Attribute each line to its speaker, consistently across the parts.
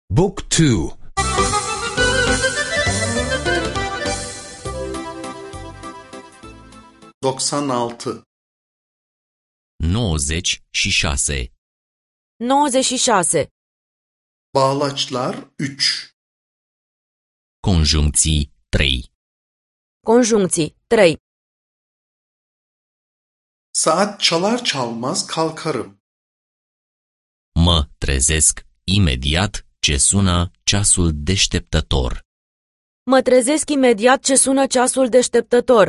Speaker 1: Book 2.
Speaker 2: 96.
Speaker 3: 96.
Speaker 4: 96.
Speaker 2: Bağlaçlar 3.
Speaker 3: Conjuncții 3.
Speaker 4: Conjuncții 3.
Speaker 2: Saat çalar çalmaz kalkarım.
Speaker 3: Mă trezesc imediat ce sună ceasul deșteptător.
Speaker 4: Mă trezesc imediat ce sună ceasul deșteptător.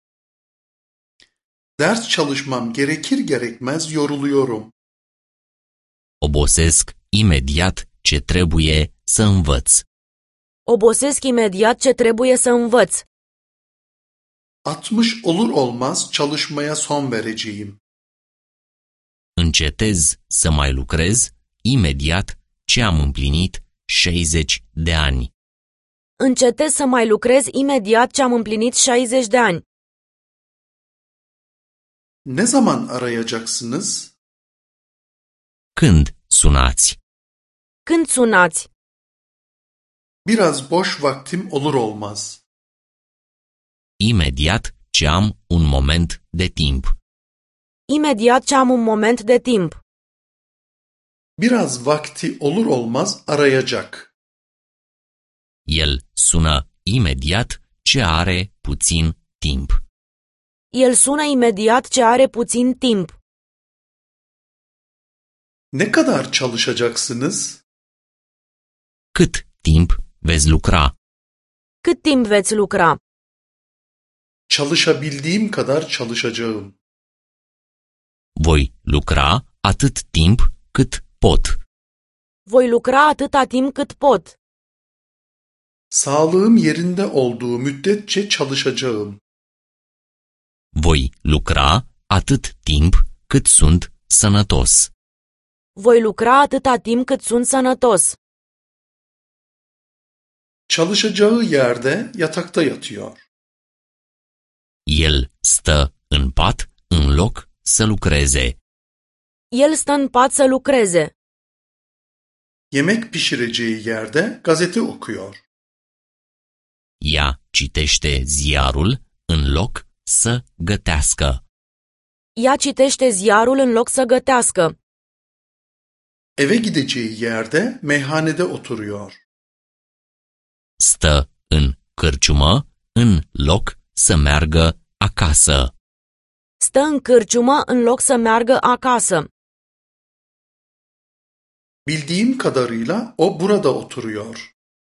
Speaker 2: Ders çalışmam gerekir gerekmez yoruluyorum.
Speaker 3: Obosesc imediat ce trebuie să învăț.
Speaker 4: Obosesc imediat ce trebuie să învăț.
Speaker 2: 60 olur olmaz çalışmaya son vereceğim.
Speaker 3: Încetez să mai lucrez imediat ce am împlinit 60 de ani.
Speaker 4: Încetez să mai lucrez imediat ce am împlinit 60 de ani.
Speaker 2: Ne zaman arayacaksınız?
Speaker 3: Când sunați?
Speaker 4: Când sunați?
Speaker 2: Biraz boş vaktim olur olmaz.
Speaker 3: Imediat ce am un moment de timp.
Speaker 4: Imediat ce am un moment de timp.
Speaker 2: Biraz vakti olur olmaz arayacak.
Speaker 3: El sună imediat ce are puțin timp.
Speaker 4: El sună imediat ce are puțin timp.
Speaker 2: Ne kadar çalışacaksınız?
Speaker 3: Cât timp veți lucra?
Speaker 4: Cât timp veți lucra?
Speaker 2: Çalışabildiğim kadar çalışacağım.
Speaker 3: Voi lucra atât timp cât pot.
Speaker 4: Voi lucra atâta timp cât pot.
Speaker 2: Sağlığım yerinde olduğu müddetçe çalışacağım.
Speaker 3: Voi lucra atât timp cât sunt sănătos.
Speaker 4: Voi lucra atâta timp cât sunt sănătos.
Speaker 2: Çalışacağı yerde yatakta yatıyor.
Speaker 3: El stă în pat în loc să lucreze.
Speaker 4: El stă în pat să lucreze.
Speaker 2: Yemek pişireceği yerde gazete okuyor.
Speaker 3: Ea citește ziarul în loc să gătească.
Speaker 4: Ea citește ziarul în loc să gătească.
Speaker 2: Eve gideceği yerde meyhanede oturuyor.
Speaker 3: Stă în cârciumă în loc să meargă acasă.
Speaker 4: Stă în cârciumă în loc să meargă acasă.
Speaker 2: Bildiğim kadarıyla o burada oturuyor.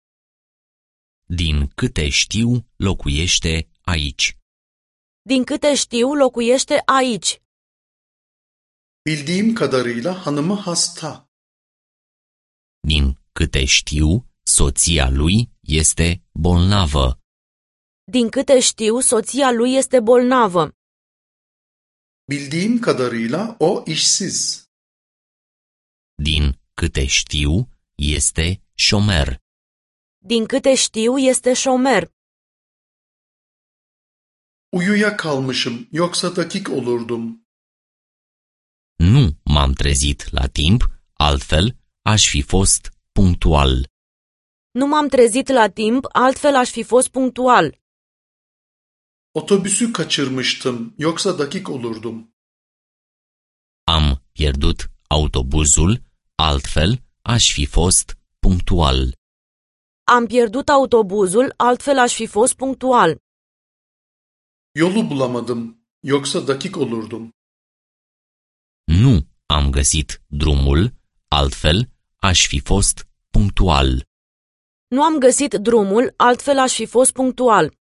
Speaker 3: Din câte știu, locuiește aici.
Speaker 4: Din câte știu, locuiește aici.
Speaker 2: Bildiğim kadarıyla hanımı hasta.
Speaker 3: Din câte știu, soția lui este bolnavă.
Speaker 4: Din câte știu, soția lui este bolnavă.
Speaker 2: Bildiğim kadarıyla o işsiz.
Speaker 3: Din câte știu, este șomer.
Speaker 4: Din câte știu, este șomer.
Speaker 2: Uyuyakalmışım, yoksa dakik olurdum.
Speaker 3: Nu m-am trezit la timp, altfel aș fi fost punctual.
Speaker 4: Nu m-am trezit la timp, altfel aș fi fost punctual.
Speaker 2: Otobüsü kaçırmıştım, yoksa dakik olurdum.
Speaker 3: Am pierdut autobuzul, altfel aș fi fost punctual.
Speaker 4: Am pierdut autobuzul, altfel aș fi fost punctual.
Speaker 2: Yolu bulamadım, yoksa dakik olurdum.
Speaker 3: Nu am găsit drumul, altfel aș fi fost punctual.
Speaker 4: Nu am găsit drumul, altfel aș fi fost punctual.